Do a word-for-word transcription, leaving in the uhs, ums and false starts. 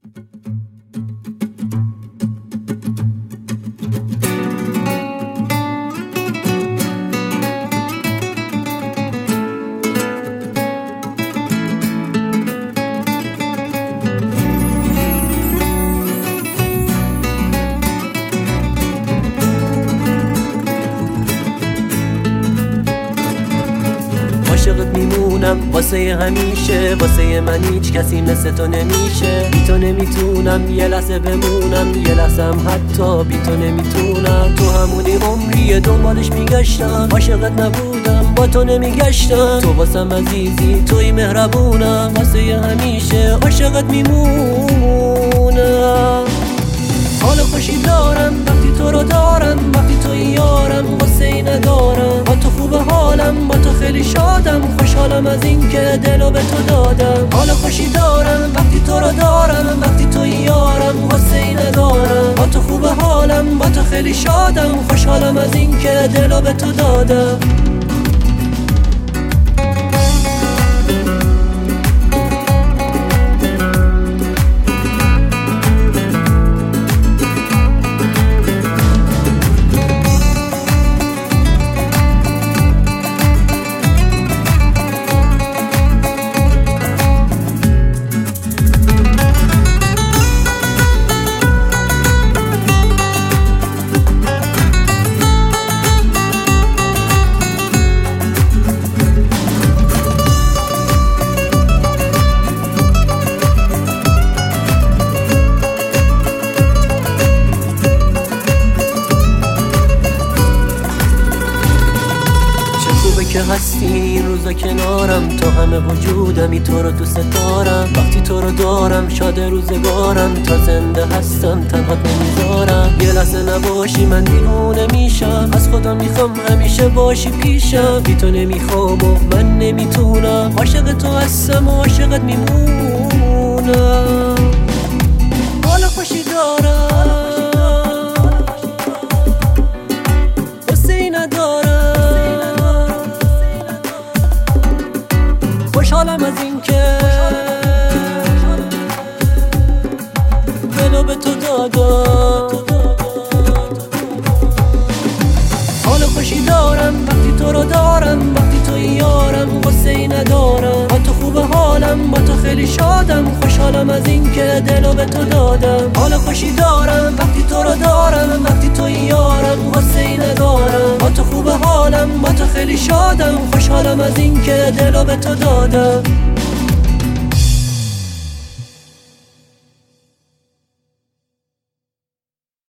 عاشقت میمونم واسه همیشه، واسه من هیچ کسی مثل تو نمیشه. بی تو نمیتونم یه لحظه بمونم، یه لحظه هم حتی بی تو نمیتونم. تو همونی عمریه دنبالش میگشتم، عاشقت نبودم با تو نمیگشتم. تو واسم عزیزی توی مهربونم، واسه همیشه عاشقت میمونم. حال خوشی دارم وقتی تو رو دارم، وقتی تو یارم قصه‌ای ندارم. با تو خوب حالم، با تو خیلی شادم، خوشحالم از این که دلو به تو دادم. حال خوشی دارم وقتی تو رو دارم، وقتی تو یارم قصه‌ای ندارم. با تو خوب حالم، با تو خیلی شادم، خوشحالم از این که دلو به تو دادم. که هستی این روزا کنارم، تو همه وجودمی، تو رو دوست دارم. وقتی تو رو دارم شاد روزگارم، تا زنده هستم تنهات نمیذارم. یه لحظه نباشی من دیوونه میشم، از خدا میخوام همیشه باشی پیشم. بی تو نمیخوام و من نمیتونم، عاشق تو هستم و عاشقت میمونم. حال خوشی دارم قصه‌ای ندارم، خوشحالم از این که دلو به تو دادم. حال خوشی دارم وقتی تو رو دارم، وقتی تو یارم قصه‌ای ندارم. با تو خوب حالم، با تو خیلی شادم، خوشحالم از این که دلو به تو دادم. حال خوشی دارم وقتی تو رو دارم، وقتی تو یارم قصه‌ای ندارم. با تو خوب حالم، با تو خیلی شادم، خوشحالم از این که دلو به تو دادم.